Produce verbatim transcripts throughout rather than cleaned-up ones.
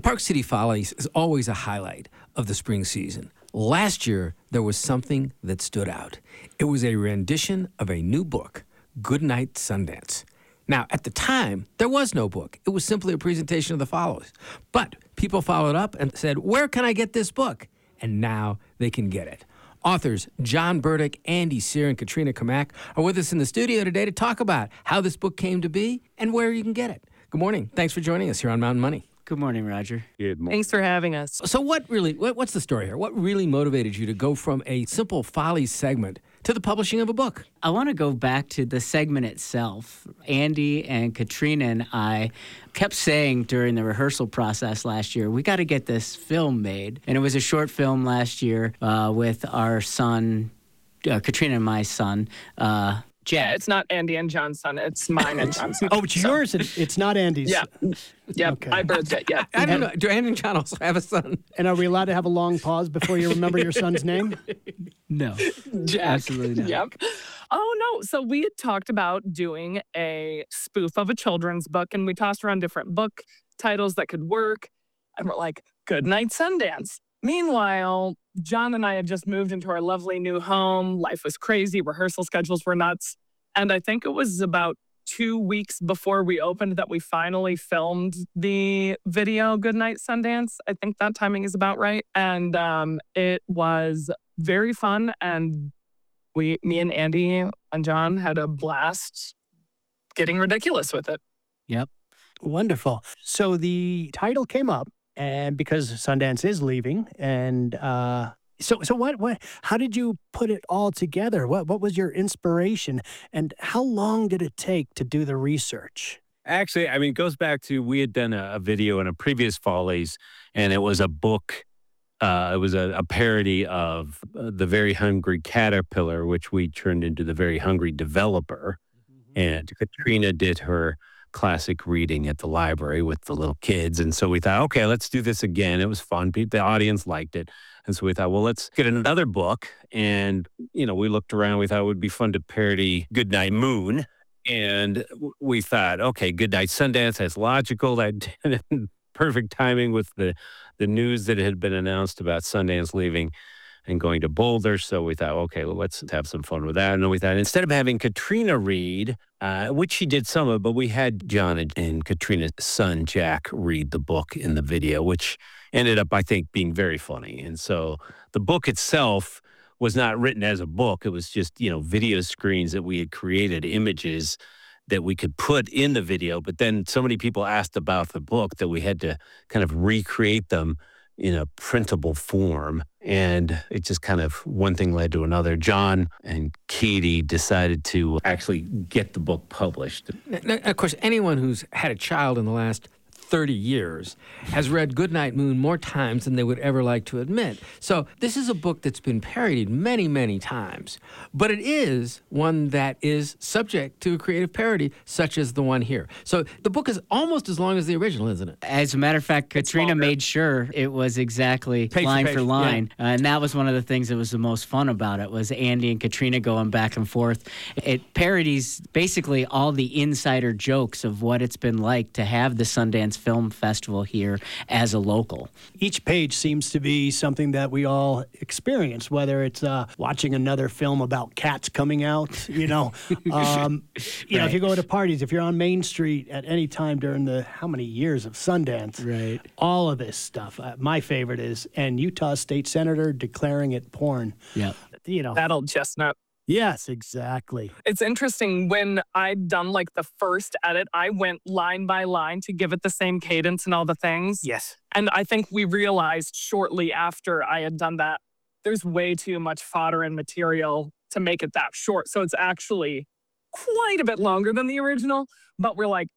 Park City Follies is always a highlight of the spring season. Last year, there was something that stood out. It was a rendition of a new book, Goodnight Sundance. Now, at the time, there was no book. It was simply a presentation of the Follies. But people followed up and said, where can I get this book? And now they can get it. Authors John Burdick, Andy Sear, and Katrina Kamak are with us in the studio today to talk about how this book came to be and where you can get it. Good morning. Thanks for joining us here on Mountain Money. Good morning, Roger. Good morning. Thanks for having us. So what really, what, what's the story here? What really motivated you to go from a simple Follies segment to the publishing of a book? I want to go back to the segment itself. Andy and Katrina and I kept saying during the rehearsal process last year, we got to get this film made. And it was a short film last year uh, with our son, uh, Katrina and my son, uh, Yeah, it's not Andy and John's son. It's mine and John's son. Oh, it's So- yours. And it's not Andy's. Yeah. Yep. Okay. I birthed it. Yeah. I don't know. Do Andy and John also have a son? And are we allowed to have a long pause before you remember your son's name? No, Jack. absolutely not. Yep. Oh, no. So we had talked about doing a spoof of a children's book, and we tossed around different book titles that could work. And we're like, Goodnight Sundance. Meanwhile, John and I had just moved into our lovely new home. Life was crazy. Rehearsal schedules were nuts. And I think it was about two weeks before we opened that we finally filmed the video Goodnight Sundance. I think that timing is about right. And um, it was very fun. And we, me and Andy and John had a blast getting ridiculous with it. Yep. Wonderful. So the title came up, and because Sundance is leaving, and uh, so so what what how did you put it all together? What what was your inspiration, and how long did it take to do the research? Actually, I mean, it goes back to we had done a, a video in a previous Follies, and it was a book. Uh, it was a, a parody of uh, The Very Hungry Caterpillar, which we turned into The Very Hungry Developer. Mm-hmm. And Katrina did her classic reading at the library with the little kids. And so we thought, okay, let's do this again. It was fun. The audience liked it. And so we thought, well, let's get another book. And, you know, we looked around. We thought it would be fun to parody Goodnight Moon. And we thought, okay, Goodnight Sundance, that's logical. That perfect timing with the, the news that had been announced about Sundance leaving and going to Boulder. So we thought, okay, well, let's have some fun with that. And then we thought, instead of having Katrina read, uh, which she did some of, but we had John and, and Katrina's son, Jack, read the book in the video, which ended up, I think, being very funny. And so the book itself was not written as a book. It was just, you know, video screens that we had created, images that we could put in the video. But then so many people asked about the book that we had to kind of recreate them in a printable form. And it just kind of, one thing led to another. John and Katie decided to actually get the book published. Now, of course, anyone who's had a child in the last thirty years has read Goodnight Moon more times than they would ever like to admit. So this is a book that's been parodied many, many times, but it is one that is subject to a creative parody, such as the one here. So the book is almost as long as the original, isn't it? As a matter of fact, Katrina longer. made sure it was exactly Page for line page, for line. Uh, and that was one of the things that was the most fun about it, was Andy and Katrina going back and forth. It parodies basically all the insider jokes of what it's been like to have the Sundance Film Festival here as a local. Each page seems to be something that we all experience, whether it's uh, watching another film about cats coming out, you know. Um, you know, if you go to parties, if you're on Main Street at any time during the how many years of Sundance, Right. all of this stuff. Uh, my favorite is, and Utah State Senator declaring it porn. Yep. You know. That old chestnut. Yes, exactly. It's interesting, when I'd done like the first edit, I went line by line to give it the same cadence and all the things. Yes. And I think we realized shortly after I had done that, there's way too much fodder and material to make it that short. So it's actually quite a bit longer than the original, but we're like,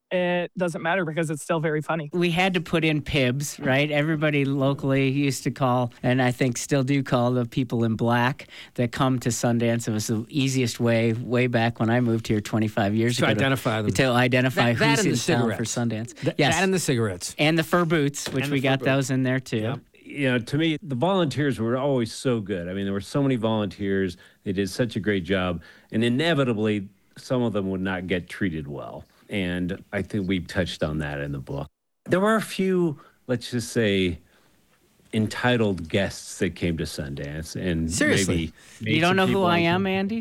it doesn't matter because it's still very funny. We had to put in P I Bs, right? Everybody locally used to call, and I think still do call, the people in black that come to Sundance. It was the easiest way, way back when I moved here twenty-five years To ago. identify them. To identify That- that who's and in the town for cigarettes. Sundance. Th- yes. That and the cigarettes. And the fur boots, which And we the fur got boots. those in there too. Yep. You know, to me, the volunteers were always so good. I mean, there were so many volunteers. They did such a great job. And inevitably, some of them would not get treated well. And I think we touched on that in the book. There were a few let's just say, entitled guests that came to Sundance, and Seriously? maybe made You don't some know who people I uncomfortable. am, Andy?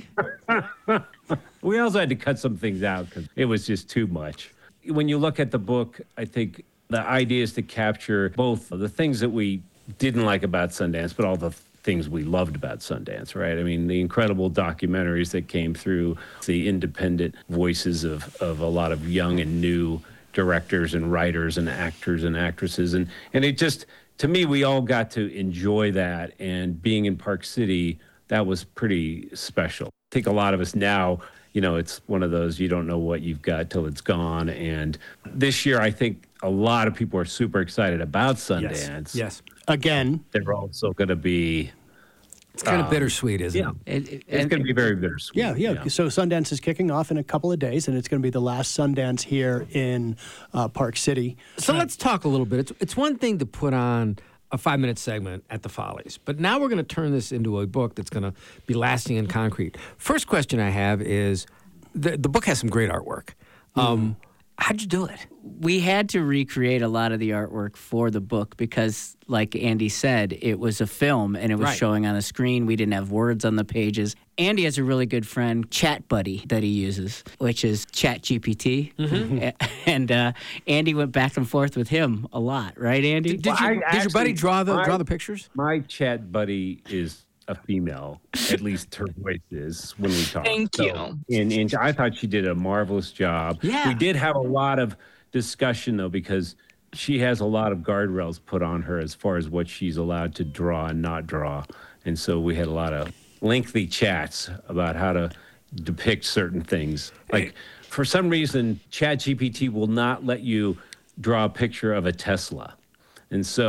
We also had to cut some things out because it was just too much. When you look at the book, I think the idea is to capture both the things that we didn't like about Sundance, but all the things we loved about Sundance, right? I mean, the incredible documentaries that came through, the independent voices of, of a lot of young and new directors and writers and actors and actresses. And, and it just, to me, we all got to enjoy that. And being in Park City, that was pretty special. I think a lot of us now, you know, it's one of those, you don't know what you've got till it's gone. And this year, I think a lot of people are super excited about Sundance. Yes. Again, They're also going to be, It's kind of Um, bittersweet, isn't yeah. it? It- it- it's and- going to be very bittersweet. yeah, yeah, So Sundance is kicking off in a couple of days, and it's going to be the last Sundance here in uh, Park City. So let's talk a little bit. It's, it's one thing to put on a five minute segment at the Follies, but now we're going to turn this into a book that's going to be lasting and concrete. First question I have is the, the book has some great artwork. Um, how'd you do it? We had to recreate a lot of the artwork for the book because, like Andy said, it was a film and it was Right. showing on the screen. We didn't have words on the pages. Andy has a really good friend, Chat Buddy, that he uses, which is Chat G P T. And uh, Andy went back and forth with him a lot, right, Andy? Did, did, Well, you, I did your buddy actually- draw the I- draw the pictures? My chat buddy is a female, at least her voice is when we talk. Thank So- you. And, and I thought she did a marvelous job. Yeah. We did have a lot of discussion, though, because she has a lot of guardrails put on her as far as what she's allowed to draw and not draw. And so we had a lot of lengthy chats about how to depict certain things. Like, for some reason, ChatGPT will not let you draw a picture of a Tesla. And so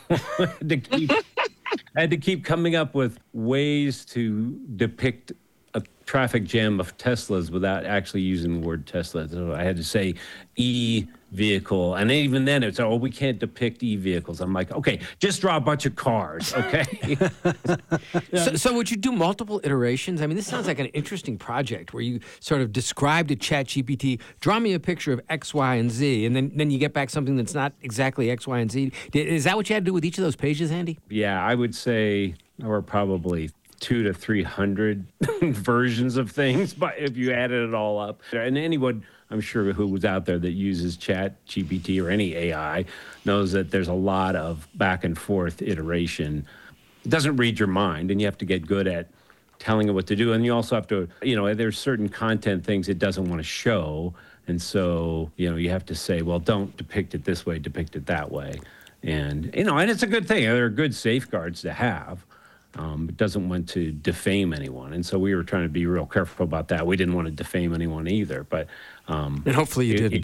to keep, I had to keep coming up with ways to depict a traffic jam of Teslas without actually using the word Tesla. So I had to say e-vehicle. And even then it's, oh, we can't depict e-vehicles. I'm like, okay, just draw a bunch of cars, okay? So, so would you do multiple iterations? I mean, this sounds like an interesting project where you sort of describe to ChatGPT, draw me a picture of X, Y, and Z, and then, then you get back something that's not exactly X, Y, and Z. Did- Is that what you had to do with each of those pages, Andy? Yeah, I would say there were probably two to three hundred versions of things, but if you added it all up, and anyone I'm sure who was out there that uses Chat G P T or any A I knows that there's a lot of back and forth iteration. It doesn't read your mind, and you have to get good at telling it what to do. And you also have to, you know, there's certain content things it doesn't want to show, and so you know you have to say, well, don't depict it this way, depict it that way, and you know, and it's a good thing. There are good safeguards to have. Um, it doesn't want to defame anyone. And so we were trying to be real careful about that. We didn't want to defame anyone either. But um, And hopefully you it- didn't.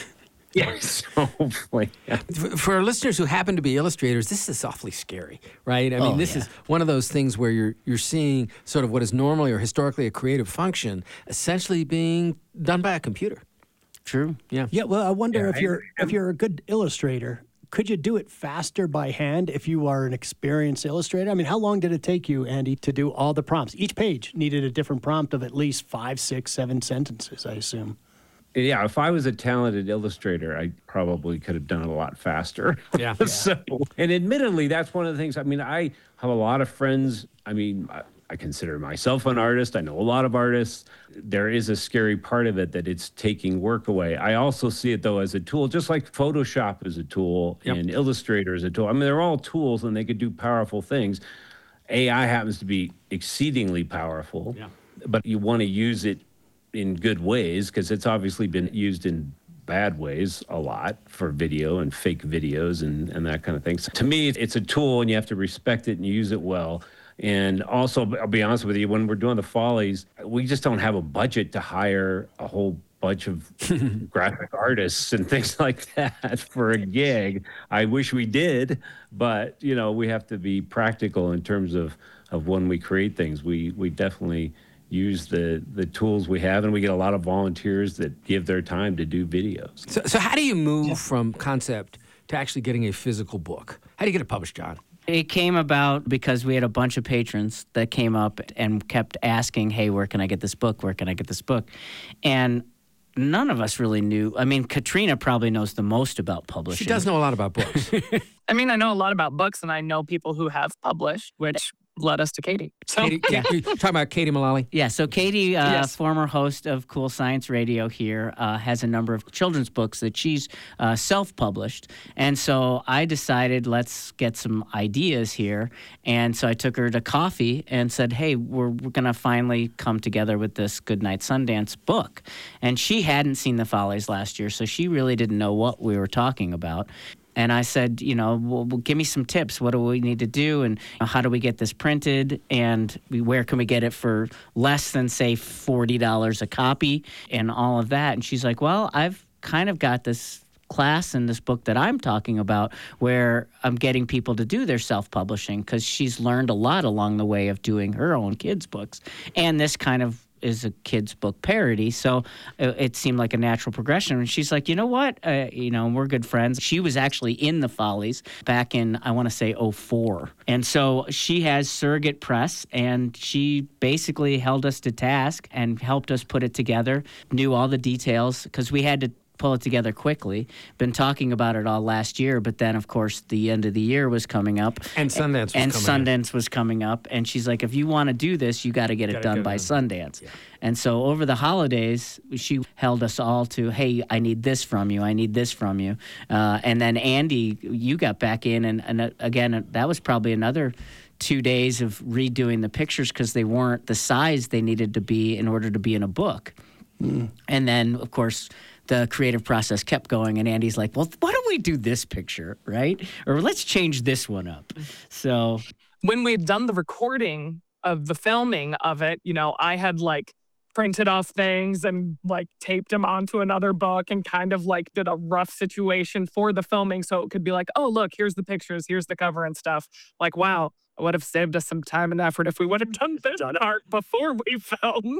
yes, hopefully. Yeah. For for our listeners who happen to be illustrators, this is awfully scary, right? I mean, Oh, this yeah. is one of those things where you're you're seeing sort of what is normally or historically a creative function essentially being done by a computer. True. Yeah. Yeah, well, I wonder Yeah, if I you're agree. if you're a good illustrator, could you do it faster by hand if you are an experienced illustrator? I mean, how long did it take you, Andy, to do all the prompts? Each page needed a different prompt of at least five, six, seven sentences, I assume. Yeah, if I was a talented illustrator, I probably could have done it a lot faster. Yeah. so, and admittedly, that's one of the things. I mean, I have a lot of friends. I mean, I, I consider myself an artist. I know a lot of artists. There is a scary part of it that it's taking work away. I also see it, though, as a tool, just like Photoshop is a tool Yep. and Illustrator is a tool. I mean, they're all tools and they could do powerful things. A I happens to be exceedingly powerful, Yeah. but you want to use it in good ways because it's obviously been used in bad ways a lot for video and fake videos and, and that kind of thing. So to me, it's a tool and you have to respect it and use it well. And also, I'll be honest with you, when we're doing the Follies, we just don't have a budget to hire a whole bunch of graphic artists and things like that for a gig. I wish we did, but you know, we have to be practical in terms of, of when we create things. We we definitely use the the tools we have, and we get a lot of volunteers that give their time to do videos. So, so how do you move from concept to actually getting a physical book? How do you get it published, John? It came about because we had a bunch of patrons that came up and kept asking, hey, where can I get this book? Where can I get this book? And none of us really knew. I mean, Katrina probably knows the most about publishing. She does know a lot about books. I mean, I know a lot about books, and I know people who have published, which led us to Katie. So, Katie, Yeah. Katie, you're talking about Katie Mullally? Yeah, so Katie, uh, Yes. former host of Cool Science Radio here, uh, has a number of children's books that she's uh, self-published. And so I decided, let's get some ideas here. And so I took her to coffee and said, hey, we're, we're going to finally come together with this Goodnight Sundance book. And she hadn't seen The Follies last year, so she really didn't know what we were talking about. And I said, you know, well, well, give me some tips. What do we need to do? And how do we get this printed? And we, where can we get it for less than, say, forty dollars a copy and all of that? And she's like, well, I've kind of got this class in this book that I'm talking about where I'm getting people to do their self-publishing because she's learned a lot along the way of doing her own kids' books. And this kind of is a kid's book parody, so it, it seemed like a natural progression. And she's like, you know what? Uh, you know, we're good friends. She was actually in The Follies back in, I want to say, oh four. And so she has Surrogate Press, and she basically held us to task and helped us put it together, knew all the details, because we had to pull it together quickly. Been talking about it all last year, but then, of course, the end of the year was coming up. And Sundance was and coming up. Sundance was coming up. And she's like, if you want to do this, you got to get it Gotta done get it by done. Sundance. And so over the holidays, she held us all to, hey, I need this from you. I need this from you. Uh, and then Andy, you got back in. And, and uh, again, that was probably another two days of redoing the pictures because they weren't the size they needed to be in order to be in a book. Mm. And then, of course, the creative process kept going, and Andy's like, well, why don't we do this picture, right? Or let's change this one up. So when we'd done the recording of the filming of it, you know, I had like printed off things and like taped them onto another book and kind of like did a rough situation for the filming. So it could be like, oh, look, here's the pictures, here's the cover and stuff. Like, wow, it would have saved us some time and effort if we would have done this art before we filmed.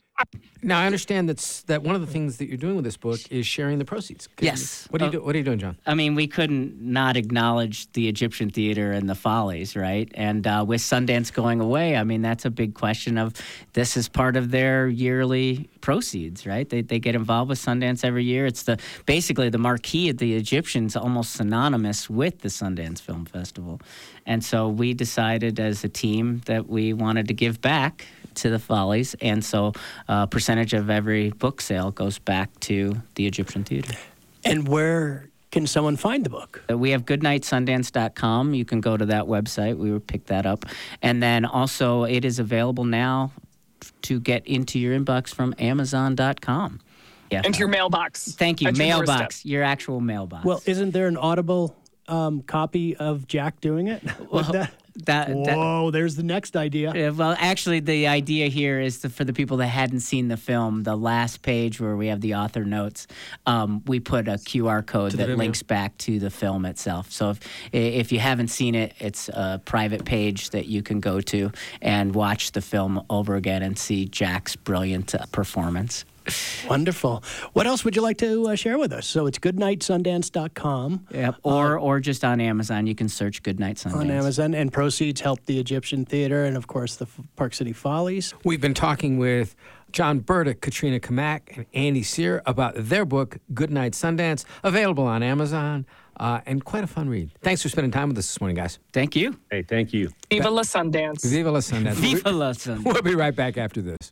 Now, I understand that's, that one of the things that you're doing with this book is sharing the proceeds. Can Yes. You, what, are you Uh, do, what are you doing, John? I mean, we couldn't not acknowledge the Egyptian theater and the Follies, right? And uh, with Sundance going away, I mean, that's a big question of this is part of their yearly proceeds, right? They they get involved with Sundance every year. It's the basically the marquee of the Egyptians, almost synonymous with the Sundance Film Festival. And so we decided as a team that we wanted to give back to the Follies, and so a percentage of every book sale goes back to the Egyptian theater. And where can someone find the book? Uh, We have goodnight sundance dot com. You can go to that website. We would pick that up. And then also it is available now to get into your inbox from amazon dot com. Yeah. Into your mailbox. Thank you. at your Mailbox. doorstep. Your actual mailbox. Well, isn't there an Audible um, copy of Jack doing it? Like that? that, that Whoa, there's the next idea. Yeah, well, actually, the idea here is to, for the people that hadn't seen the film, the last page where we have the author notes, um, we put a Q R code the that video. links back to the film itself. So if if you haven't seen it, it's a private page that you can go to and watch the film over again and see Jack's brilliant uh, performance. Wonderful. What else would you like to uh, share with us? So it's goodnight sundance dot com. Yep. Or or just on Amazon, you can search Goodnight Sundance. On Amazon, and proceeds help the Egyptian Theater and, of course, the F- Park City Follies. We've been talking with John Burdick, Katrina Kamak, and Andy Sear about their book, Goodnight Sundance, available on Amazon, uh, and quite a fun read. Thanks for spending time with us this morning, guys. Thank you. Hey, thank you. Viva la Sundance. Viva la Sundance. Viva la Sundance. We'll be right back after this.